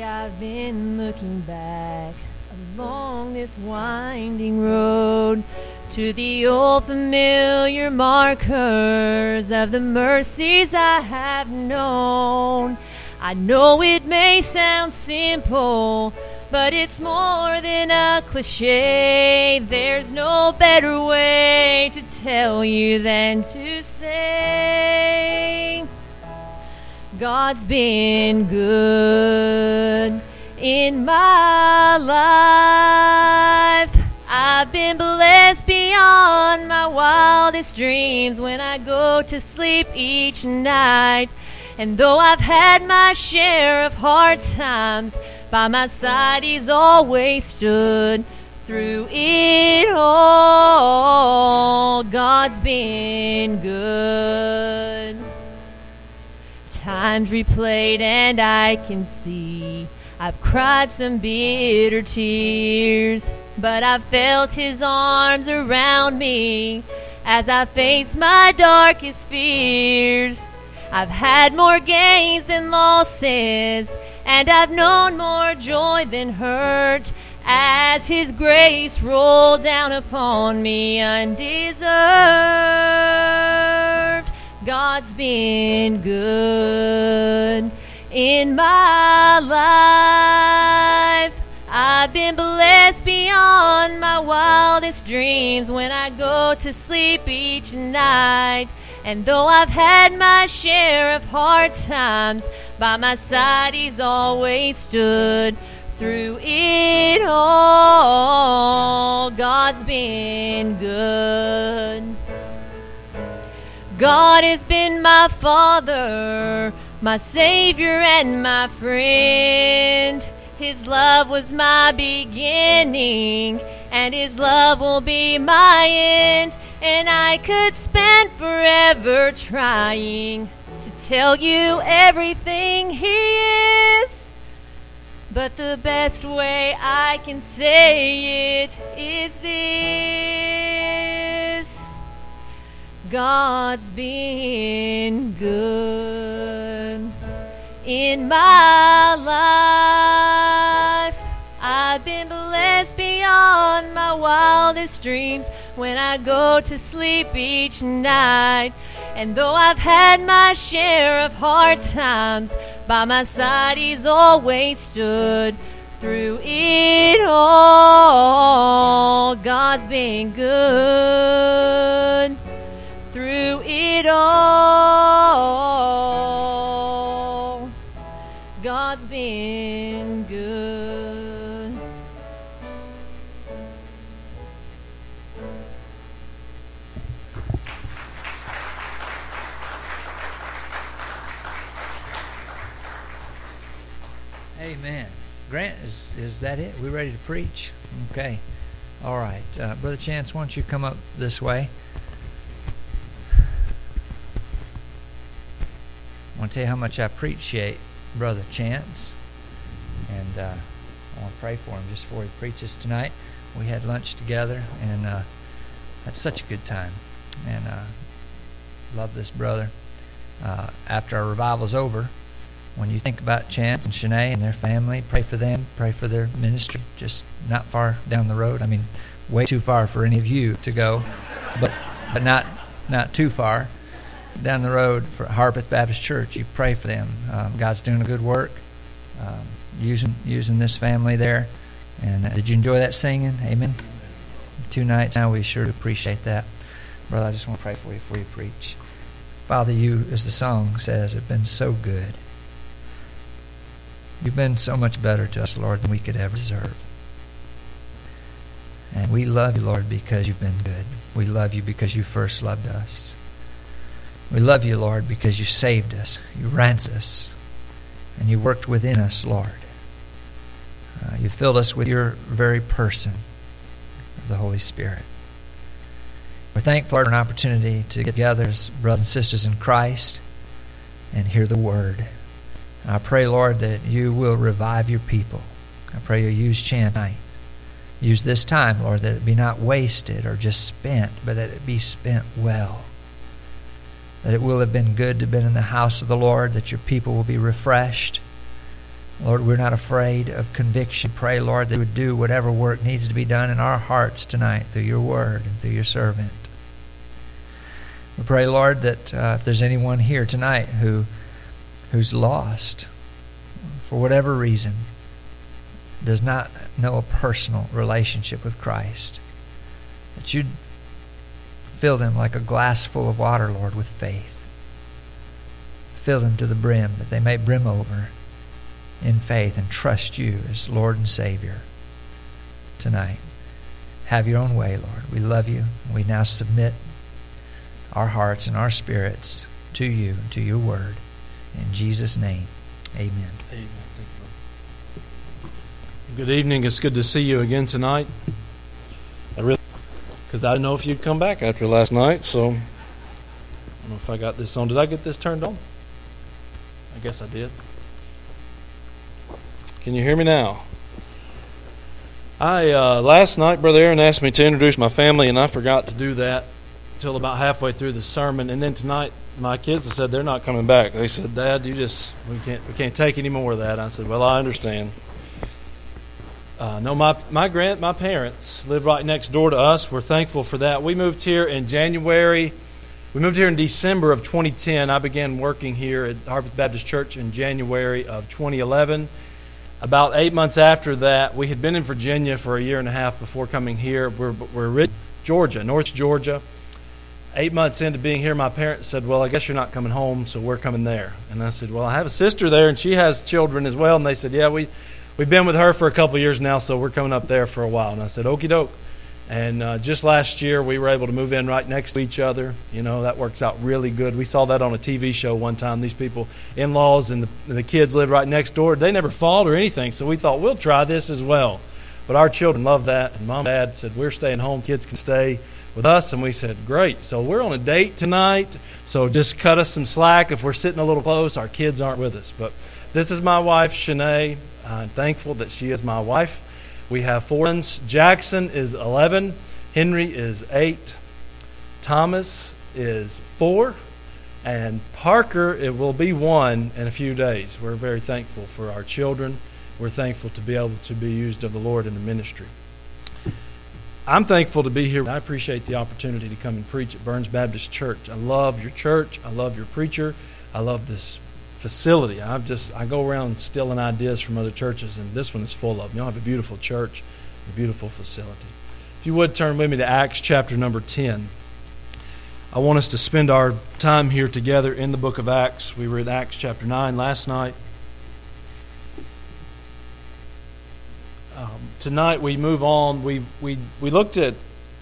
I've been looking back along this winding road to the old familiar markers of the mercies I have known. I know it may sound simple, but it's more than a cliche. There's no better way to tell you than to say God's been good in my life. I've been blessed beyond my wildest dreams when I go to sleep each night. And though I've had my share of hard times, by my side He's always stood. Through it all, God's been good. Times replayed and I can see I've cried some bitter tears, but I've felt His arms around me as I face my darkest fears. I've had more gains than losses, and I've known more joy than hurt as His grace rolled down upon me undeserved. God's been good in my life. I've been blessed beyond my wildest dreams when I go to sleep each night. And though I've had my share of hard times, by my side He's always stood. Through it all, God's been good. God has been my Father, my Savior and my friend. His love was my beginning, and His love will be my end. And I could spend forever trying to tell you everything He is, but the best way I can say it is this: God's been good in my life. I've been blessed beyond my wildest dreams when I go to sleep each night. And though I've had my share of hard times, by my side He's always stood. Through it all, God's been good. Through it all, God's been good. Amen. Grant, is that it? We ready to preach? Okay. All right. Brother Chance, why don't you come up this way? I want to tell you how much I appreciate Brother Chance. And I want to pray for him just before he preaches tonight. We had lunch together and had such a good time. And love this brother. After our revival's over, when you think about Chance and Shanae and their family, pray for them, pray for their ministry, just not far down the road. I mean, way too far for any of you to go, but not too far down the road for Harpeth Baptist Church. You pray for them. God's doing a good work, using this family there. And did you enjoy that singing? Amen. 2 nights now, we sure appreciate that. Brother, I just want to pray for you before you preach. Father, you, as the song says, have been so good. You've been so much better to us, Lord, than we could ever deserve. And we love you, Lord, because you've been good. We love you because you first loved us. We love you, Lord, because you saved us, you ransomed us, and you worked within us, Lord. You filled us with your very person, the Holy Spirit. We're thankful for an opportunity to get together as brothers and sisters in Christ and hear the Word. I pray, Lord, that you will revive your people. I pray you'll use Chance tonight. Use this time, Lord, that it be not wasted or just spent, but that it be spent well. That it will have been good to have been in the house of the Lord, that your people will be refreshed, Lord, we're not afraid of conviction. Pray, Lord, that you would do whatever work needs to be done in our hearts tonight through your word and through your servant. We pray, Lord, that if there's anyone here tonight who's lost for whatever reason, does not know a personal relationship with Christ, that you'd fill them like a glass full of water, Lord, with faith. Fill them to the brim, that they may brim over in faith and trust you as Lord and Savior tonight. Have your own way, Lord. We love you. We now submit our hearts and our spirits to you and to your word. In Jesus' name, amen. Amen. Good evening. It's good to see you again tonight. Because I didn't know if you'd come back after last night, so I don't know if I got this on. Did I get this turned on? I guess I did. Can you hear me now? Last night, Brother Aaron asked me to introduce my family, and I forgot to do that until about halfway through the sermon. And then tonight, my kids have said they're not coming back. They said, "Dad, we can't take any more of that." I said, "Well, I understand." No, my parents live right next door to us. We're thankful for that. We moved here in January. We moved here in December of 2010. I began working here at Harvest Baptist Church in January of 2011. About 8 months after that, we had been in Virginia for a year and a half before coming here. We're in Georgia, North Georgia. 8 months into being here, my parents said, "Well, I guess you're not coming home, so we're coming there." And I said, "Well, I have a sister there, and she has children as well." And they said, "Yeah, we've been with her for a couple of years now, so we're coming up there for a while." And I said, "Okie doke." And just last year, we were able to move in right next to each other. You know, that works out really good. We saw that on a TV show one time. These people, in-laws and the kids lived right next door. They never fought or anything, so we thought, we'll try this as well. But our children loved that, and Mom and Dad said, "We're staying home. Kids can stay with us." And we said, "Great." So we're on a date tonight, so just cut us some slack if we're sitting a little close. Our kids aren't with us. But this is my wife, Shanae. I'm thankful that she is my wife. We have 4 sons. Jackson is 11. Henry is 8. Thomas is 4. And Parker, it will be 1 in a few days. We're very thankful for our children. We're thankful to be able to be used of the Lord in the ministry. I'm thankful to be here. I appreciate the opportunity to come and preach at Burns Baptist Church. I love your church. I love your preacher. I love this facility. I go around stealing ideas from other churches, and this one is full of them. Y'all have a beautiful church, a beautiful facility. If you would turn with me to Acts chapter number 10. I want us to spend our time here together in the book of Acts. We were in Acts chapter 9 last night. Tonight we move on. We looked at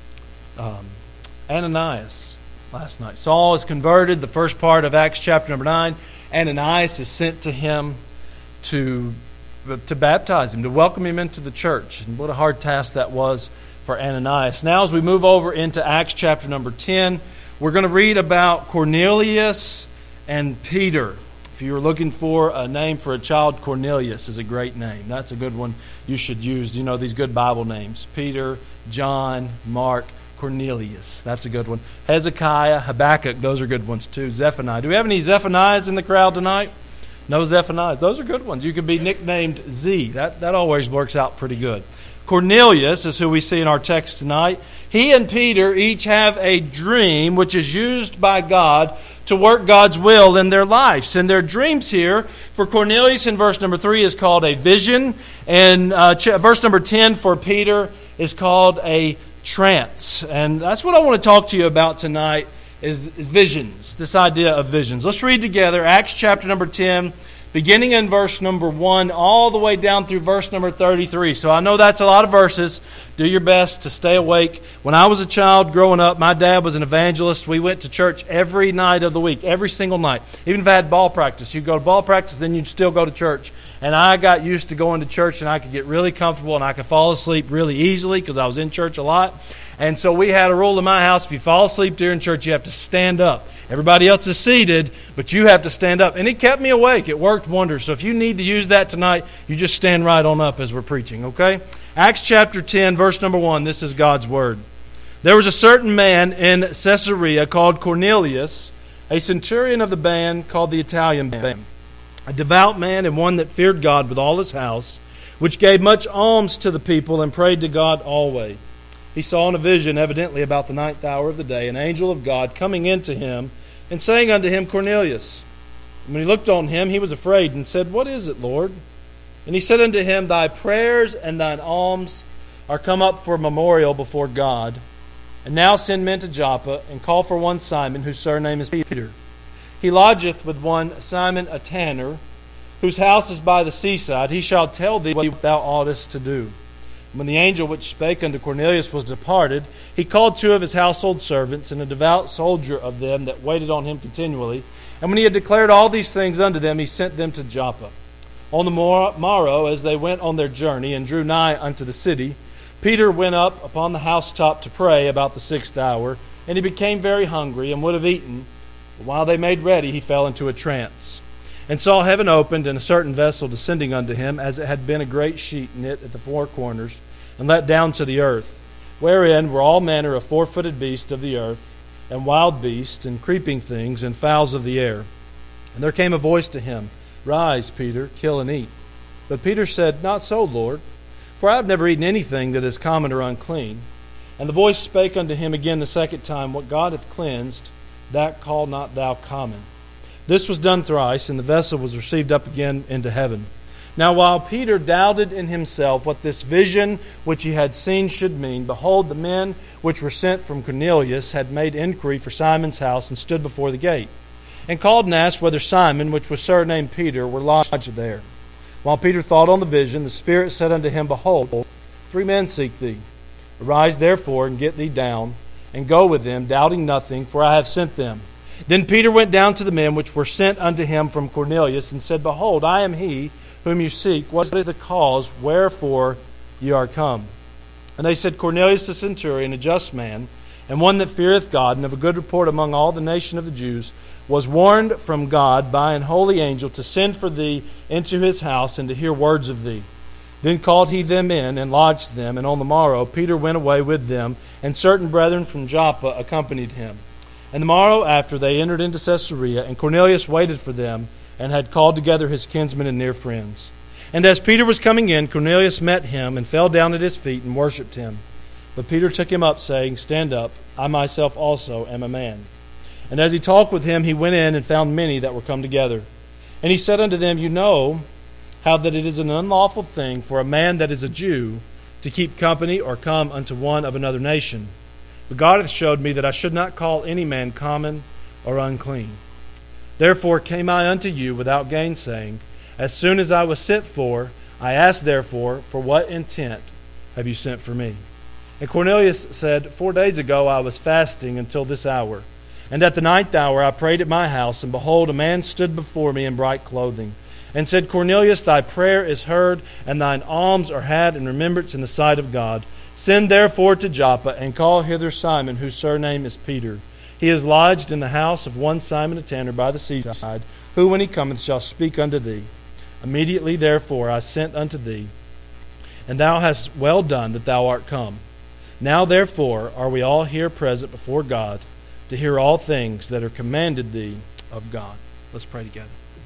Ananias last night. Saul is converted, the first part of Acts chapter number 9. Ananias is sent to him to baptize him, to welcome him into the church. And what a hard task that was for Ananias. Now as we move over into Acts chapter number 10, we're going to read about Cornelius and Peter. If you were looking for a name for a child, Cornelius is a great name. That's a good one you should use. You know, these good Bible names. Peter, John, Mark, Cornelius. That's a good one. Hezekiah, Habakkuk. Those are good ones too. Zephaniah. Do we have any Zephaniahs in the crowd tonight? No Zephaniahs. Those are good ones. You could be nicknamed Z. That always works out pretty good. Cornelius is who we see in our text tonight. He and Peter each have a dream which is used by God to work God's will in their lives. And their dreams here for Cornelius in verse number 3 is called a vision. And verse number 10 for Peter is called a trance. And that's what I want to talk to you about tonight is visions, this idea of visions. Let's read together Acts chapter number 10, beginning in verse number 1, all the way down through verse number 33. So I know that's a lot of verses. Do your best to stay awake. When I was a child growing up, my dad was an evangelist. We went to church every night of the week, every single night. Even if I had ball practice, you'd go to ball practice, then you'd still go to church. And I got used to going to church, and I could get really comfortable, and I could fall asleep really easily because I was in church a lot. And so we had a rule in my house, if you fall asleep during church, you have to stand up. Everybody else is seated, but you have to stand up. And it kept me awake. It worked wonders. So if you need to use that tonight, you just stand right on up as we're preaching, okay? Acts chapter 10, verse number 1, this is God's word. There was a certain man in Caesarea called Cornelius, a centurion of the band called the Italian band. a devout man and one that feared God with all his house, which gave much alms to the people and prayed to God always. He saw in a vision, evidently about the 9th hour of the day, an angel of God coming into him and saying unto him, Cornelius. And when he looked on him, he was afraid and said, What is it, Lord? And he said unto him, Thy prayers and thine alms are come up for memorial before God. And now send men to Joppa, and call for one Simon, whose surname is Peter. He lodgeth with one Simon a tanner, whose house is by the seaside. He shall tell thee what thou oughtest to do. When the angel which spake unto Cornelius was departed, he called 2 of his household servants, and a devout soldier of them that waited on him continually. And when he had declared all these things unto them, he sent them to Joppa. On the morrow, as they went on their journey, and drew nigh unto the city, Peter went up upon the housetop to pray about the 6th hour, and he became very hungry, and would have eaten. But while they made ready, he fell into a trance, and saw heaven opened, and a certain vessel descending unto him, as it had been a great sheet knit at the 4 corners, and let down to the earth, wherein were all manner of 4-footed beasts of the earth, and wild beasts, and creeping things, and fowls of the air. And there came a voice to him, Rise, Peter, kill and eat. But Peter said, Not so, Lord, for I have never eaten anything that is common or unclean. And the voice spake unto him again the 2nd time, What God hath cleansed, that call not thou common. This was done thrice, and the vessel was received up again into heaven. Now while Peter doubted in himself what this vision which he had seen should mean, behold, the men which were sent from Cornelius had made inquiry for Simon's house, and stood before the gate, and called and asked whether Simon, which was surnamed Peter, were lodged there. While Peter thought on the vision, the Spirit said unto him, Behold, 3 men seek thee. Arise therefore, and get thee down, and go with them, doubting nothing, for I have sent them. Then Peter went down to the men which were sent unto him from Cornelius, and said, Behold, I am he whom you seek. What is the cause wherefore ye are come? And they said, Cornelius the centurion, a just man, and one that feareth God, and of a good report among all the nation of the Jews, was warned from God by an holy angel to send for thee into his house, and to hear words of thee. Then called he them in, and lodged them. And on the morrow Peter went away with them, and certain brethren from Joppa accompanied him. And the morrow after they entered into Caesarea, and Cornelius waited for them, and had called together his kinsmen and near friends. And as Peter was coming in, Cornelius met him, and fell down at his feet, and worshipped him. But Peter took him up, saying, Stand up, I myself also am a man. And as he talked with him, he went in, and found many that were come together. And he said unto them, You know how that it is an unlawful thing for a man that is a Jew to keep company or come unto one of another nation. But God hath showed me that I should not call any man common or unclean. Therefore came I unto you without gainsaying. As soon as I was sent for, I asked therefore, For what intent have you sent for me? And Cornelius said, 4 days ago I was fasting until this hour. And at the 9th hour I prayed at my house, and behold, a man stood before me in bright clothing, and said, Cornelius, thy prayer is heard, and thine alms are had in remembrance in the sight of God. Send therefore to Joppa, and call hither Simon, whose surname is Peter. He is lodged in the house of one Simon a tanner by the seaside, who when he cometh shall speak unto thee. Immediately therefore I sent unto thee, and thou hast well done that thou art come. Now therefore are we all here present before God, to hear all things that are commanded thee of God. Let's pray together.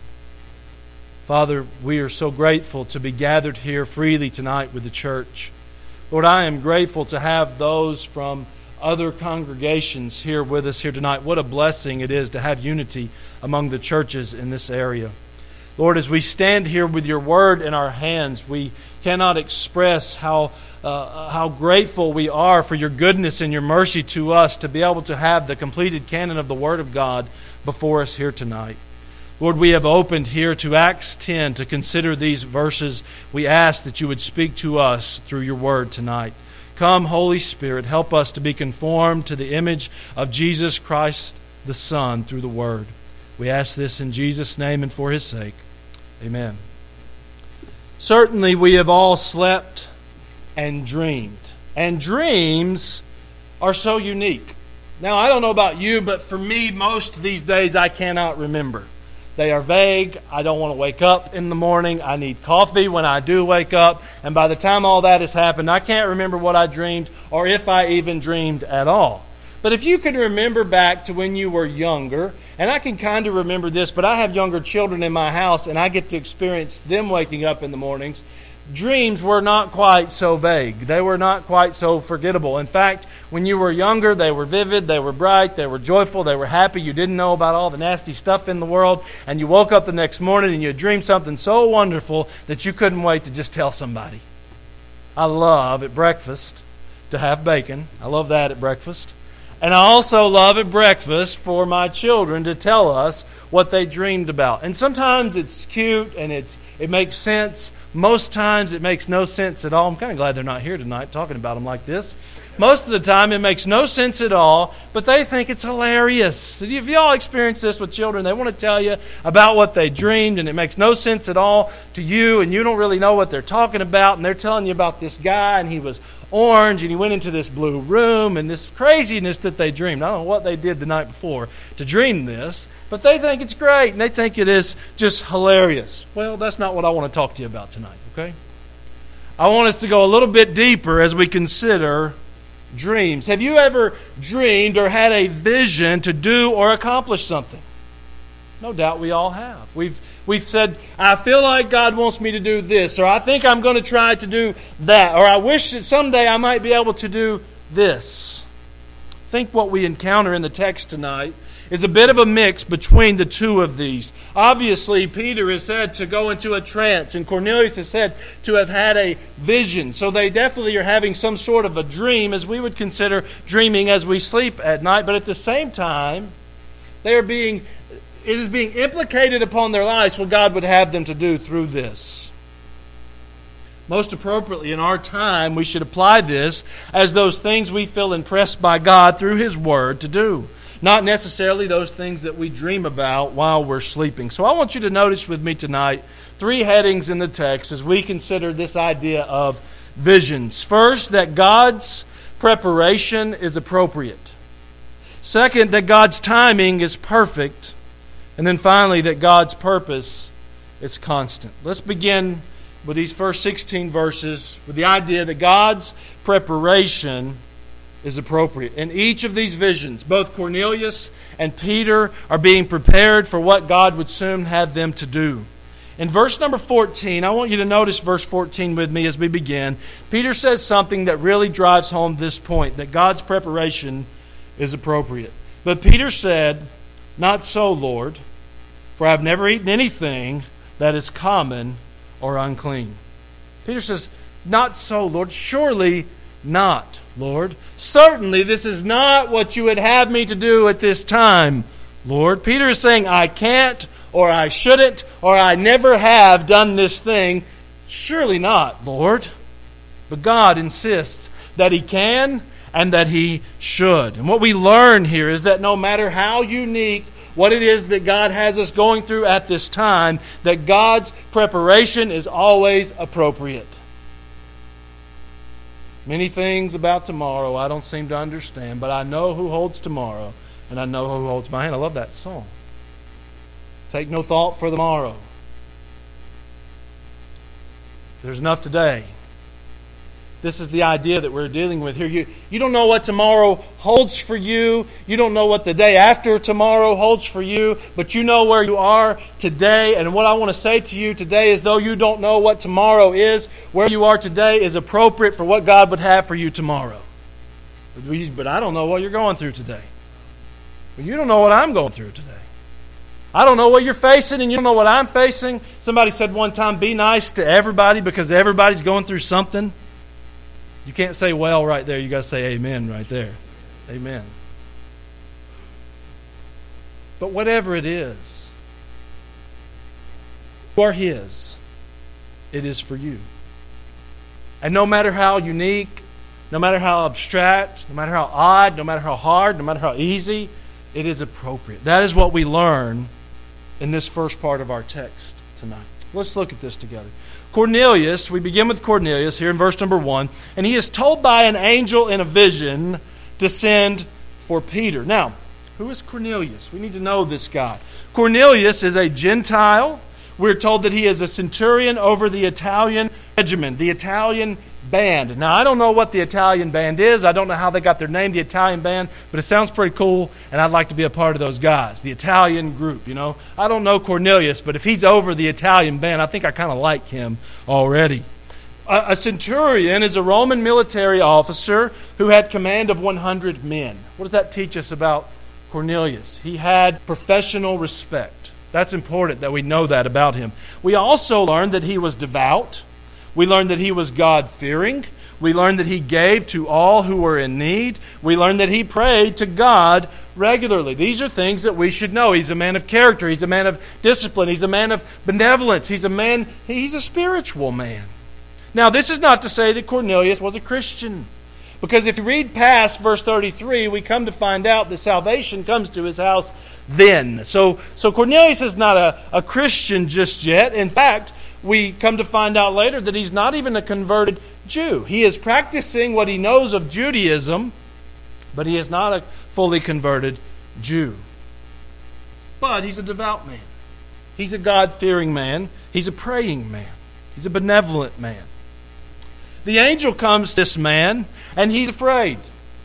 Father, we are so grateful to be gathered here freely tonight with the church. Lord, I am grateful to have those from other congregations here with us here tonight. What a blessing it is to have unity among the churches in this area. Lord, as we stand here with your word in our hands, we cannot express how grateful we are for your goodness and your mercy to us to be able to have the completed canon of the Word of God before us here tonight. Lord, we have opened here to Acts 10 to consider these verses. We ask that you would speak to us through your word tonight. Come, Holy Spirit, help us to be conformed to the image of Jesus Christ, the Son, through the word. We ask this in Jesus' name and for his sake. Amen. Certainly we have all slept and dreamed. And dreams are so unique. Now, I don't know about you, but for me, most of these days I cannot remember. They are vague. I don't want to wake up in the morning. I need coffee when I do wake up. And by the time all that has happened, I can't remember what I dreamed or if I even dreamed at all. But if you can remember back to when you were younger And I can kind of remember this, but I have younger children in my house, and I get to experience them waking up in the mornings. Dreams were not quite so vague. They were not quite so forgettable. In fact, when you were younger, they were vivid, they were bright, they were joyful, they were happy. You didn't know about all the nasty stuff in the world, and you woke up the next morning and you dreamed something so wonderful that you couldn't wait to just tell somebody. I love at breakfast to have bacon. I love that at breakfast. And I also love at breakfast for my children to tell us what they dreamed about. And sometimes it's cute and it makes sense. Most times it makes no sense at all. I'm kind of glad they're not here tonight talking about them like this. Most of the time it makes no sense at all, but they think it's hilarious. Have you all experienced this with children? They want to tell you about what they dreamed, and it makes no sense at all to you, and you don't really know what they're talking about, and they're telling you about this guy, and he was orange, and he went into this blue room, and this craziness that they dreamed. I don't know what they did the night before to dream this, but they think it's great, and they think it is just hilarious. Well, that's not what I want to talk to you about tonight, okay? I want us to go a little bit deeper as we consider dreams. Have you ever dreamed or had a vision to do or accomplish something? No doubt we all have. We've said, I feel like God wants me to do this, or I think I'm going to try to do that, or I wish that someday I might be able to do this. I think what we encounter in the text tonight is a bit of a mix between the two of these. Obviously, Peter is said to go into a trance, and Cornelius is said to have had a vision. So they definitely are having some sort of a dream, as we would consider dreaming as we sleep at night. But at the same time, it is being implicated upon their lives what God would have them to do through this. Most appropriately in our time, we should apply this as those things we feel impressed by God through His Word to do. Not necessarily those things that we dream about while we're sleeping. So I want you to notice with me tonight 3 headings in the text as we consider this idea of visions. First, that God's preparation is appropriate. Second, that God's timing is perfect. And then finally, that God's purpose is constant. Let's begin with these first 16 verses with the idea that God's preparation is appropriate. In each of these visions, both Cornelius and Peter are being prepared for what God would soon have them to do. In verse number 14, I want you to notice verse 14 with me as we begin. Peter says something that really drives home this point, that God's preparation is appropriate. But Peter said, "Not so, Lord, for I have never eaten anything that is common or unclean." Peter says, "Not so, Lord. Surely not, Lord. Certainly this is not what you would have me to do at this time, Lord." Peter is saying, I can't, or I shouldn't, or I never have done this thing. Surely not, Lord. But God insists that He can and that He should. And what we learn here is that no matter how unique what it is that God has us going through at this time, that God's preparation is always appropriate. Many things about tomorrow I don't seem to understand, but I know who holds tomorrow, and I know who holds my hand. I love that song. Take no thought for the morrow. There's enough today. This is the idea that we're dealing with here. You don't know what tomorrow holds for you. You don't know what the day after tomorrow holds for you, but you know where you are today. And what I want to say to you today is, though you don't know what tomorrow is, where you are today is appropriate for what God would have for you tomorrow. But I don't know what you're going through today. But you don't know what I'm going through today. I don't know what you're facing, and you don't know what I'm facing. Somebody said one time, be nice to everybody because everybody's going through something. You can't say well right there. You got to say amen right there. Amen. But whatever it is, you are His. It is for you. And no matter how unique, no matter how abstract, no matter how odd, no matter how hard, no matter how easy, it is appropriate. That is what we learn in this first part of our text tonight. Let's look at this together. Cornelius, we begin with Cornelius here in verse number 1, and he is told by an angel in a vision to send for Peter. Now, who is Cornelius? We need to know this guy. Cornelius is a Gentile. We're told that he is a centurion over the Italian regiment, the Italian band. Now, I don't know what the Italian band is. I don't know how they got their name, the Italian band, but it sounds pretty cool, and I'd like to be a part of those guys, the Italian group, you know. I don't know Cornelius, but if he's over the Italian band, I think I kind of like him already. A centurion is a Roman military officer who had command of 100 men. What does that teach us about Cornelius? He had professional respect. That's important that we know that about him. We also learned that he was devout. We learned that he was God-fearing. We learned that he gave to all who were in need. We learned that he prayed to God regularly. These are things that we should know. He's a man of character. He's a man of discipline. He's a man of benevolence. He's a spiritual man. Now, this is not to say that Cornelius was a Christian. Because if you read past verse 33, we come to find out that salvation comes to his house then. So Cornelius is not a Christian just yet. In fact, we come to find out later that he's not even a converted Jew. He is practicing what he knows of Judaism, but he is not a fully converted Jew. But he's a devout man. He's a God-fearing man. He's a praying man. He's a benevolent man. The angel comes to this man, and he's afraid.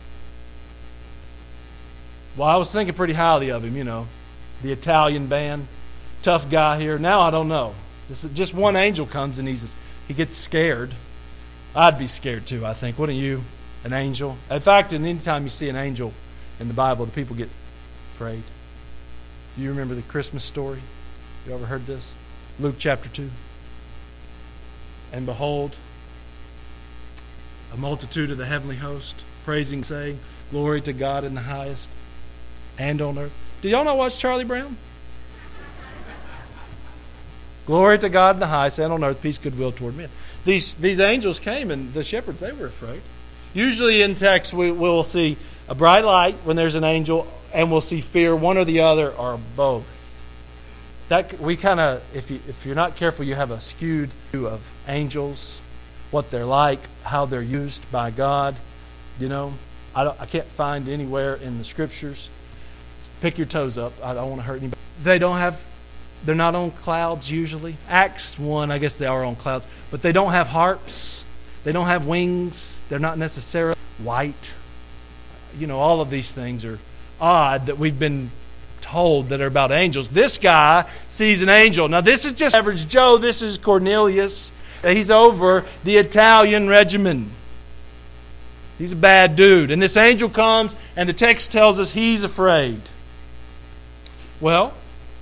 Well, I was thinking pretty highly of him, you know. The Italian band, tough guy here. Now I don't know. This is just one angel comes, and he gets scared. I'd be scared too, I think. Wouldn't you? An angel. In fact, any time you see an angel in the Bible, the people get afraid. Do you remember the Christmas story? You ever heard this? Luke chapter 2. And behold, a multitude of the heavenly host, praising, saying, glory to God in the highest, and on earth. Did y'all not watch Charlie Brown? Glory to God in the highest, and on earth, peace, goodwill toward men. These angels came, and the shepherds, they were afraid. Usually in text, we'll see a bright light when there's an angel, and we'll see fear, one or the other, or both. That we kind of, if you're not careful, you have a skewed view of angels, what they're like, how they're used by God. You know, I can't find anywhere in the Scriptures. Pick your toes up. I don't want to hurt anybody. They're not on clouds usually. Acts 1, I guess they are on clouds. But they don't have harps. They don't have wings. They're not necessarily white. You know, all of these things are odd that we've been told that are about angels. This guy sees an angel. Now, this is just average Joe. This is Cornelius. He's over the Italian regiment. He's a bad dude. And this angel comes, and the text tells us he's afraid. Well,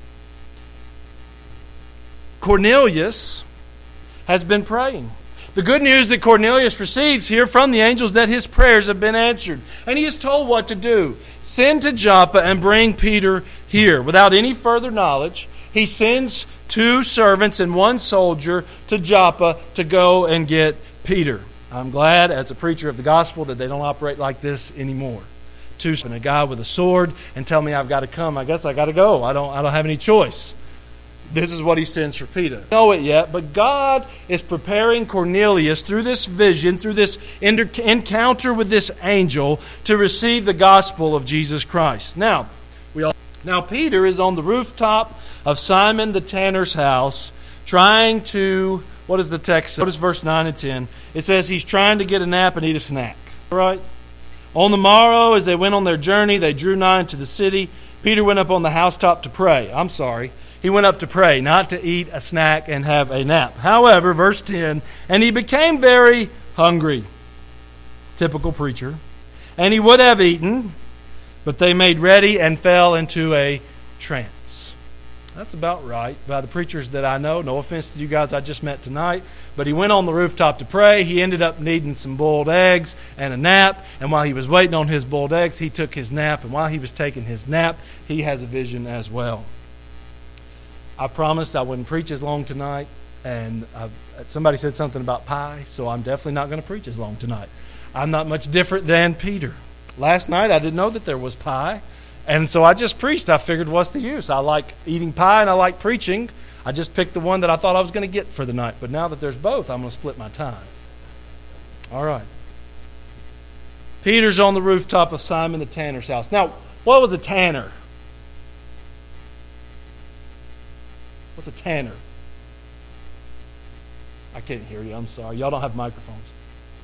Cornelius has been praying. The good news that Cornelius receives here from the angels is that his prayers have been answered. And he is told what to do. Send to Joppa and bring Peter here. Without any further knowledge, he sends 2 servants and 1 soldier to Joppa to go and get Peter. I'm glad, as a preacher of the gospel, that they don't operate like this anymore. 2 and a guy with a sword and tell me I've got to come. I guess I got to go. I don't have any choice. This is what he sends for Peter. I don't know it yet, but God is preparing Cornelius through this vision, through this encounter with this angel, to receive the gospel of Jesus Christ. Now Peter is on the rooftop of Simon the tanner's house, trying to, what does the text say? What is verse 9 and 10? It says he's trying to get a nap and eat a snack. All right? On the morrow, as they went on their journey, they drew nigh to the city. Peter went up on the housetop to pray. He went up to pray, not to eat a snack and have a nap. However, verse 10, and he became very hungry. Typical preacher. And he would have eaten, but they made ready and fell into a trance. That's about right by the preachers that I know. No offense to you guys I just met tonight. But he went on the rooftop to pray. He ended up needing some boiled eggs and a nap. And while he was waiting on his boiled eggs, he took his nap. And while he was taking his nap, he has a vision as well. I promised I wouldn't preach as long tonight. And somebody said something about pie, so I'm definitely not going to preach as long tonight. I'm not much different than Peter. Last night I didn't know that there was pie. And so I just preached. I figured, what's the use? I like eating pie and I like preaching. I just picked the one that I thought I was going to get for the night. But now that there's both, I'm going to split my time. All right. Peter's on the rooftop of Simon the tanner's house. Now, what was a tanner? What's a tanner? I can't hear you. I'm sorry. Y'all don't have microphones.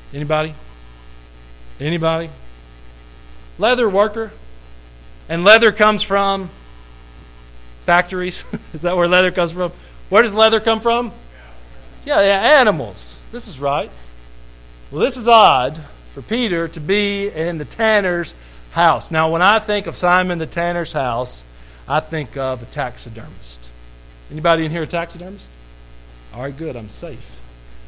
Anybody? Anybody? Leather worker. And leather comes from factories. Is that where leather comes from? Where does leather come from? Yeah, animals. This is right. Well, this is odd for Peter to be in the tanner's house. Now, when I think of Simon the tanner's house, I think of a taxidermist. Anybody in here a taxidermist? All right, good. I'm safe.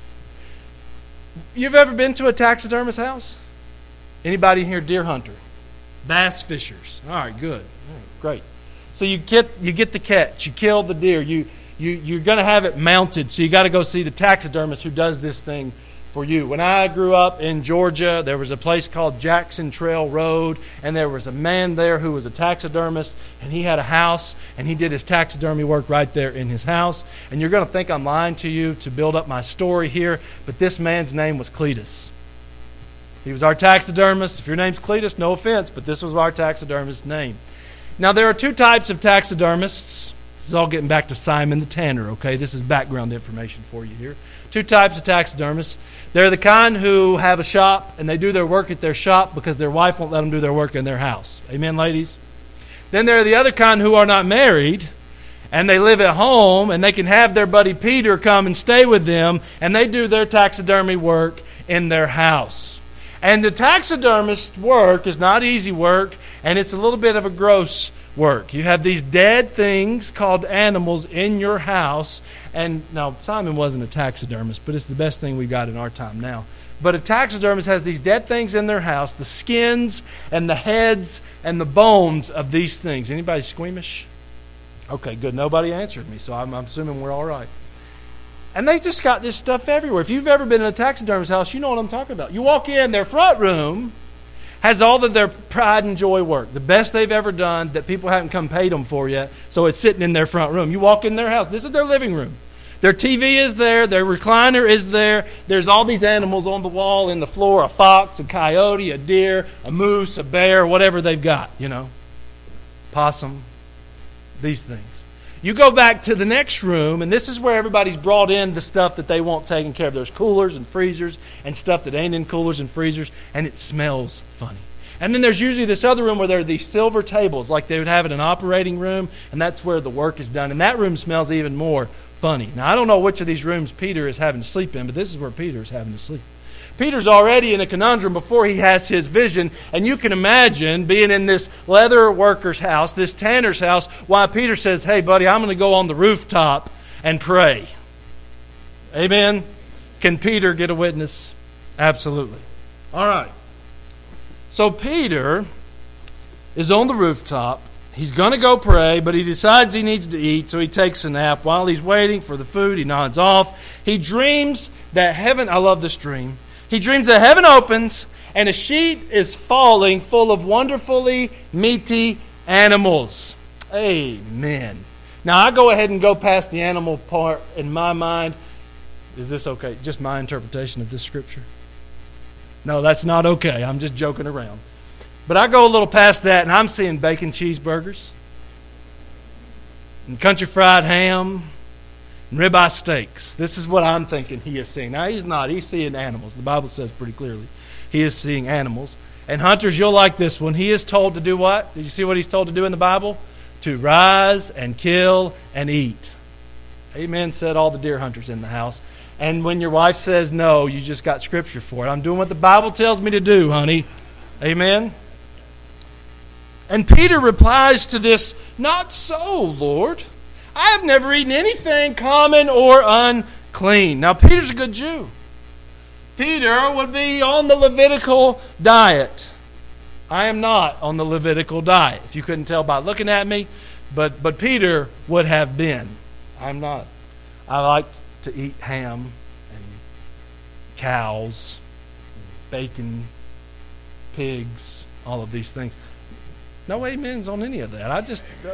You've ever been to a taxidermist house? Anybody in here deer hunter? Bass fishers? All right, good. Great. So you get the catch. You kill the deer. You're going to have it mounted, so you got to go see the taxidermist who does this thing for you. When I grew up in Georgia, there was a place called Jackson Trail Road, and there was a man there who was a taxidermist, and he had a house, and he did his taxidermy work right there in his house. And you're going to think I'm lying to you to build up my story here, but this man's name was Cletus. He was our taxidermist. If your name's Cletus, no offense, but this was our taxidermist's name. Now, there are two types of taxidermists. This is all getting back to Simon the Tanner, okay? This is background information for you here. Two types of taxidermists. They're the kind who have a shop, and they do their work at their shop because their wife won't let them do their work in their house. Amen, ladies? Then there are the other kind who are not married, and they live at home, and they can have their buddy Peter come and stay with them, and they do their taxidermy work in their house. And the taxidermist work is not easy work, and it's a little bit of a gross work. You have these dead things called animals in your house. And now, Simon wasn't a taxidermist, but it's the best thing we've got in our time now. But a taxidermist has these dead things in their house, the skins and the heads and the bones of these things. Anybody squeamish? Okay, good. Nobody answered me, so I'm assuming we're all right. And they just got this stuff everywhere. If you've ever been in a taxidermist's house, you know what I'm talking about. You walk in, their front room has all of their pride and joy work, the best they've ever done that people haven't come paid them for yet, so it's sitting in their front room. You walk in their house, this is their living room. Their TV is there, their recliner is there, there's all these animals on the wall, in the floor, a fox, a coyote, a deer, a moose, a bear, whatever they've got, possum, these things. You go back to the next room, and this is where everybody's brought in the stuff that they want taken care of. There's coolers and freezers and stuff that ain't in coolers and freezers, and it smells funny. And then there's usually this other room where there are these silver tables like they would have in an operating room, and that's where the work is done. And that room smells even more funny. Now, I don't know which of these rooms Peter is having to sleep in, but this is where Peter is having to sleep. Peter's already in a conundrum before he has his vision, and you can imagine being in this leather worker's house, this tanner's house, why Peter says, hey, buddy, I'm going to go on the rooftop and pray. Amen? Can Peter get a witness? Absolutely. All right. So Peter is on the rooftop. He's going to go pray, but he decides he needs to eat, so he takes a nap. While he's waiting for the food, he nods off. He dreams that heaven, I love this dream. He dreams that heaven opens and a sheet is falling full of wonderfully meaty animals. Amen. Now, I go ahead and go past the animal part in my mind. Is this okay? Just my interpretation of this scripture? No, that's not okay. I'm just joking around. But I go a little past that, and I'm seeing bacon cheeseburgers and country fried ham and ribeye steaks. This is what I'm thinking he is seeing. Now, he's not. He's seeing animals. The Bible says pretty clearly he is seeing animals. And hunters, you'll like this one. He is told to do what? Did you see what he's told to do in the Bible? To rise and kill and eat. Amen, said all the deer hunters in the house. And when your wife says no, you just got scripture for it. I'm doing what the Bible tells me to do, honey. Amen? And Peter replies to this, not so, Lord. I have never eaten anything common or unclean. Now, Peter's a good Jew. Peter would be on the Levitical diet. I am not on the Levitical diet, if you couldn't tell by looking at me. But Peter would have been. I'm not. I like to eat ham and cows, bacon, pigs, all of these things. No amens on any of that. I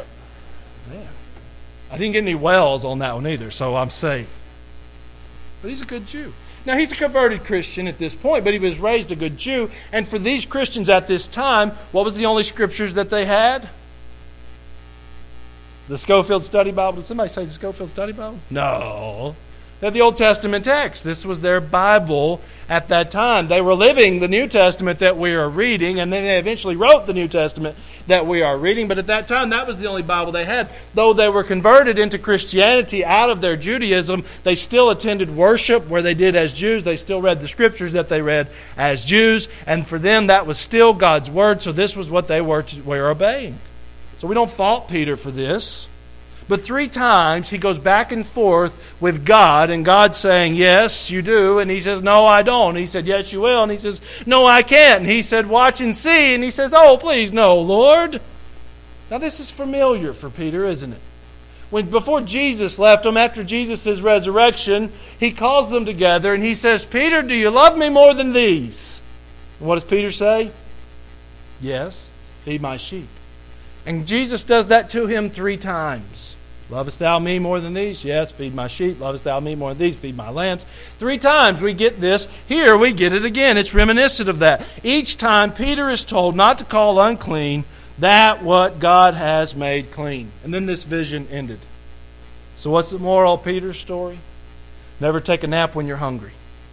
didn't get any wells on that one either, so I'm safe. But he's a good Jew. Now, he's a converted Christian at this point, but he was raised a good Jew. And for these Christians at this time, what was the only scriptures that they had? The Scofield Study Bible. Did somebody say the Scofield Study Bible? No. They're the Old Testament text. This was their Bible at that time. They were living the New Testament that we are reading, and then they eventually wrote the New Testament that we are reading. But at that time, that was the only Bible they had. Though they were converted into Christianity out of their Judaism, they still attended worship where they did as Jews. They still read the Scriptures that they read as Jews. And for them, that was still God's Word, so this was what they were obeying. So we don't fault Peter for this. But 3 times he goes back and forth with God, and God saying, yes, you do. And he says, no, I don't. And he said, yes, you will. And he says, no, I can't. And he said, watch and see. And he says, oh, please, no, Lord. Now this is familiar for Peter, isn't it? Before Jesus left him, after Jesus' resurrection, he calls them together and he says, Peter, do you love me more than these? And what does Peter say? Yes, feed my sheep. And Jesus does that to him 3 times. Lovest thou me more than these? Yes, feed my sheep. Lovest thou me more than these? Feed my lambs. 3 times we get this. Here we get it again. It's reminiscent of that. Each time Peter is told not to call unclean that what God has made clean. And then this vision ended. So what's the moral of Peter's story? Never take a nap when you're hungry.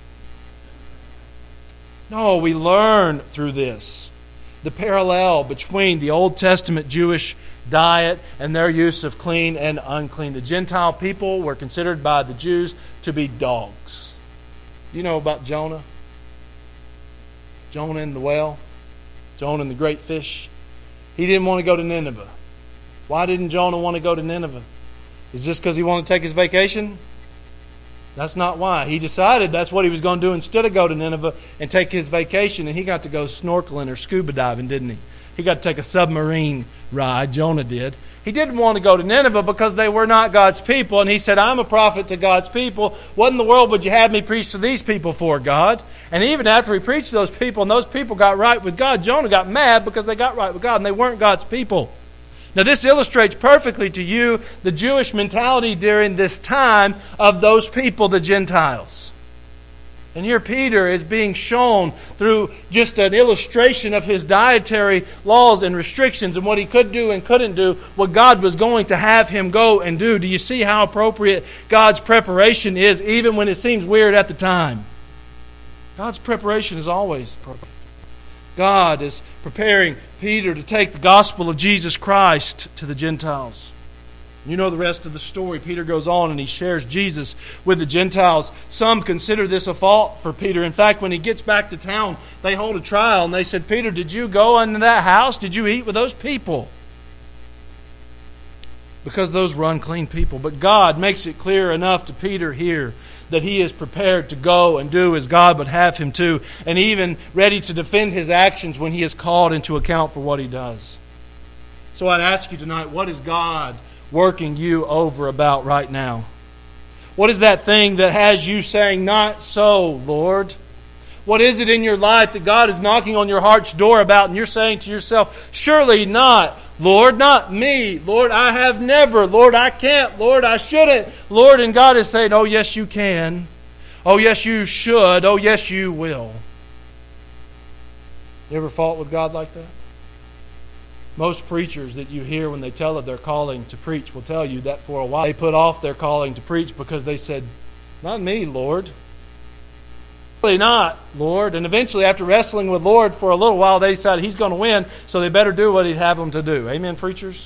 No, we learn through this the parallel between the Old Testament Jewish diet and their use of clean and unclean. The Gentile people were considered by the Jews to be dogs. You know about Jonah? Jonah in the well? Jonah and the great fish? He didn't want to go to Nineveh. Why didn't Jonah want to go to Nineveh? Is this because he wanted to take his vacation? That's not why. He decided that's what he was going to do instead of go to Nineveh and take his vacation, and he got to go snorkeling or scuba diving, didn't he? He got to take a submarine ride. Jonah did. He didn't want to go to Nineveh because they were not God's people, and he said, I'm a prophet to God's people. What in the world would you have me preach to these people for, God? And even after he preached to those people, and those people got right with God, Jonah got mad because they got right with God, and they weren't God's people. Now this illustrates perfectly to you the Jewish mentality during this time of those people, the Gentiles. And here Peter is being shown through just an illustration of his dietary laws and restrictions and what he could do and couldn't do, what God was going to have him go and do. Do you see how appropriate God's preparation is, even when it seems weird at the time? God's preparation is always appropriate. God is preparing Peter to take the gospel of Jesus Christ to the Gentiles. You know the rest of the story. Peter goes on and he shares Jesus with the Gentiles. Some consider this a fault for Peter. In fact, when he gets back to town, they hold a trial and they said, Peter, did you go into that house? Did you eat with those people? Because those were unclean people. But God makes it clear enough to Peter here that he is prepared to go and do as God would have him to, and even ready to defend his actions when he is called into account for what he does. So I'd ask you tonight, what is God working you over about right now? What is that thing that has you saying, not so, Lord? What is it in your life that God is knocking on your heart's door about, and you're saying to yourself, surely not, Lord, not me. Lord, I have never. Lord, I can't. Lord, I shouldn't. Lord, and God is saying, oh, yes, you can. Oh, yes, you should. Oh, yes, you will. You ever fought with God like that? Most preachers that you hear when they tell of their calling to preach will tell you that for a while they put off their calling to preach because they said, not me, Lord. Really not, Lord. And eventually, after wrestling with Lord for a little while, they decided he's going to win, so they better do what he'd have them to do. Amen, preachers?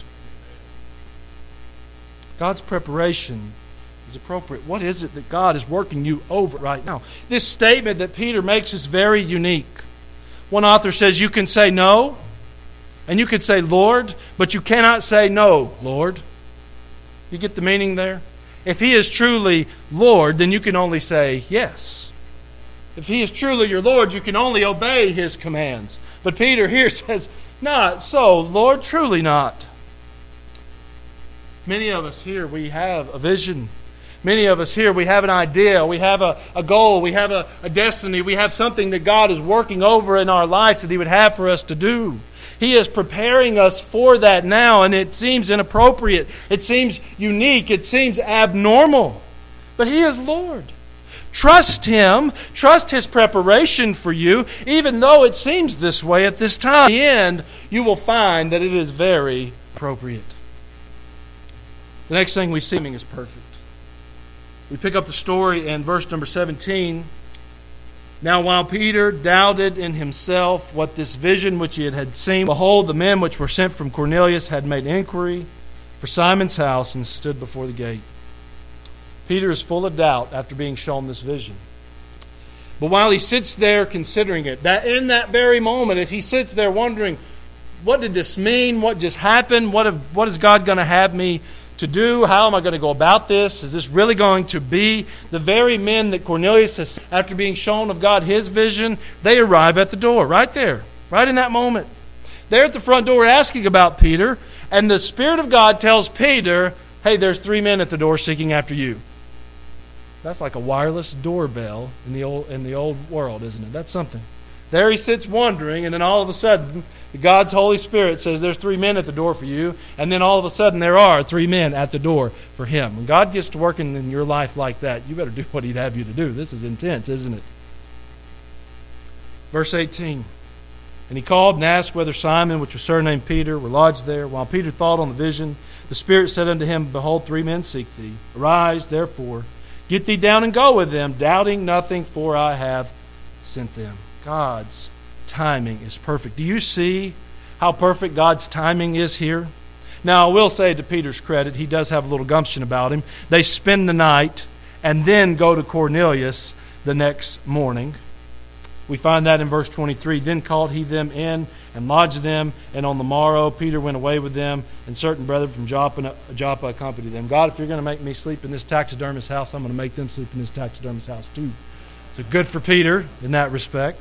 God's preparation is appropriate. What is it that God is working you over right now? This statement that Peter makes is very unique. One author says you can say no, and you can say Lord, but you cannot say no, Lord. You get the meaning there? If he is truly Lord, then you can only say yes. If he is truly your Lord, you can only obey his commands. But Peter here says, not so, Lord, truly not. Many of us here, we have a vision. Many of us here, we have an idea. We have a goal. We have a destiny. We have something that God is working over in our lives that he would have for us to do. He is preparing us for that now, and it seems inappropriate. It seems unique. It seems abnormal. But he is Lord. Trust him. Trust his preparation for you, even though it seems this way at this time. In the end, you will find that it is very appropriate. The next thing we see is perfect. We pick up the story in verse number 17. Now while Peter doubted in himself what this vision which he had seen, behold, the men which were sent from Cornelius had made inquiry for Simon's house and stood before the gate. Peter is full of doubt after being shown this vision. But while he sits there considering it, that in that very moment, as he sits there wondering, what did this mean? What just happened? What is God going to have me to do? How am I going to go about this? Is this really going to be? The very men that Cornelius has, after being shown of God his vision, they arrive at the door, right there, right in that moment. They're at the front door asking about Peter, and the Spirit of God tells Peter, hey, there's 3 men at the door seeking after you. That's like a wireless doorbell in the old world, isn't it? That's something. There he sits wondering, and then all of a sudden, God's Holy Spirit says there's 3 men at the door for you, and then all of a sudden there are 3 men at the door for him. When God gets to working in your life like that, you better do what he'd have you to do. This is intense, isn't it? Verse 18. And he called and asked whether Simon, which was surnamed Peter, were lodged there. While Peter thought on the vision, the Spirit said unto him, Behold, 3 men seek thee. Arise, therefore, get thee down and go with them, doubting nothing, for I have sent them. God's timing is perfect. Do you see how perfect God's timing is here? Now, I will say to Peter's credit, he does have a little gumption about him. They spend the night and then go to Cornelius the next morning. We find that in verse 23. Then called he them in and lodged them, and on the morrow Peter went away with them, and certain brethren from Joppa accompanied them. God, if you're going to make me sleep in this taxidermist's house, I'm going to make them sleep in this taxidermist's house too. So good for Peter in that respect.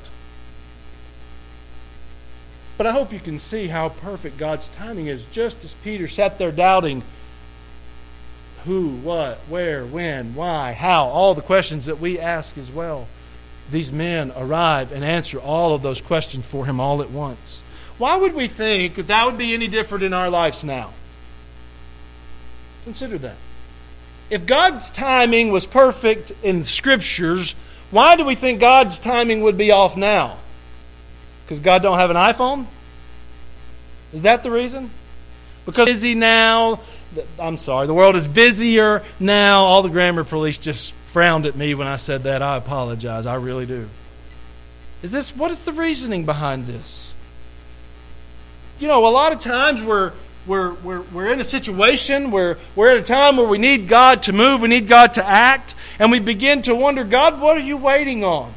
But I hope you can see how perfect God's timing is. Just as Peter sat there doubting who, what, where, when, why, how, all the questions that we ask as well. These men arrive and answer all of those questions for him all at once. Why would we think that would be any different in our lives now? Consider that. If God's timing was perfect in the Scriptures, why do we think God's timing would be off now? Because God don't have an iPhone? Is that the reason? Because busy now. I'm sorry, the world is busier now. All the grammar police just frowned at me when I said that. I apologize. I really do. What is the reasoning behind this? You know, a lot of times we're in a situation where we're at a time where we need God to move, we need God to act, and we begin to wonder, God, what are you waiting on?